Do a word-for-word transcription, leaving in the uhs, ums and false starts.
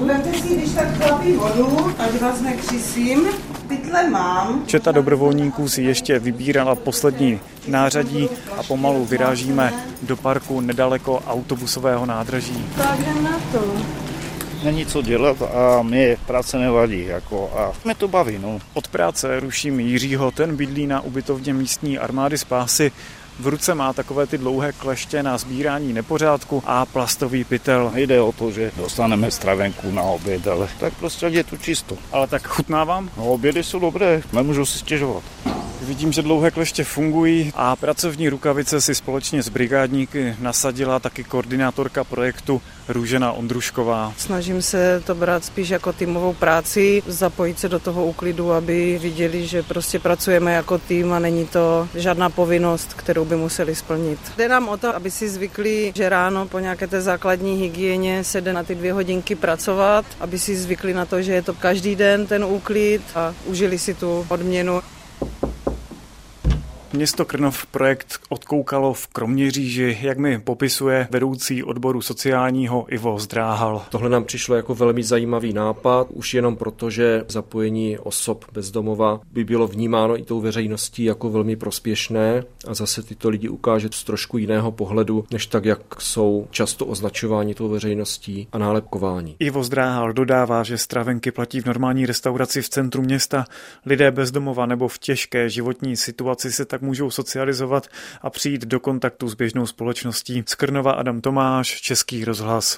Vemte si, když tak chlapí vodu, ať vás nekřisím. Pytle mám. Četa dobrovolníků si ještě vybírala poslední nářadí a pomalu vyrážíme do parku nedaleko autobusového nádraží. Tak jdem na to. Není co dělat a mě práce nevadí jako a mě to baví. No. Od práce ruším Jiřího, ten bydlí na ubytovně místní armády spásy. V ruce má takové ty dlouhé kleště na sbírání nepořádku a plastový pytel. Jde o to, že dostaneme stravenku na oběd, ale tak prostě je tu čisto. Ale tak chutná vám? No, obědy jsou dobré, nemůžu si stěžovat. Vidím, že dlouhé kleště fungují a pracovní rukavice si společně s brigádníky nasadila taky koordinátorka projektu Růžena Ondrušková. Snažím se to brát spíš jako týmovou práci, zapojit se do toho úklidu, aby viděli, že prostě pracujeme jako tým a není to žádná povinnost, kterou by museli splnit. Jde nám o to, aby si zvykli, že ráno po nějaké té základní hygieně se jde na ty dvě hodinky pracovat, aby si zvykli na to, že je to každý den ten úklid a užili si tu odměnu. Město Krnov projekt odkoukalo v Kroměříži, jak mi popisuje vedoucí odboru sociálního Ivo Zdráhal. Tohle nám přišlo jako velmi zajímavý nápad, už jenom proto, že zapojení osob bez domova by bylo vnímáno i tou veřejností jako velmi prospěšné a zase tyto lidi ukáže z trošku jiného pohledu, než tak, jak jsou často označováni tou veřejností a nálepkováni. Ivo Zdráhal dodává, že stravenky platí v normální restauraci v centru města. Lidé bez domova nebo v těžké životní situaci se tak můžou socializovat a přijít do kontaktu s běžnou společností. Z Krnova Adam Tomáš, Český rozhlas.